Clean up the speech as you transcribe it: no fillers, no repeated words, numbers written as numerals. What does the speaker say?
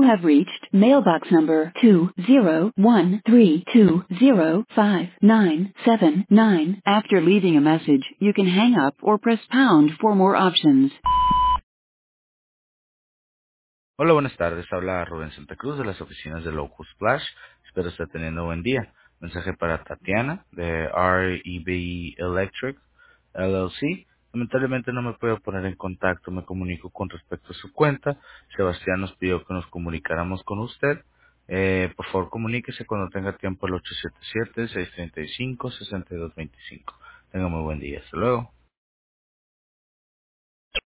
You have reached mailbox number 201320597. After leaving a message, you can hang up or press pound for more options. Hola, buenas tardes. Habla Rubén Santa Cruz de las oficinas de Locus Splash. Espero esté teniendo buen día. Mensaje para Tatiana de REB Electric LLC. Lamentablemente no me puedo poner en contacto. Me comunico con respecto a su cuenta. Sebastián nos pidió que nos comunicáramos con usted. Por favor, comuníquese cuando tenga tiempo al 877-635-6225. Tenga muy buen día. Hasta luego.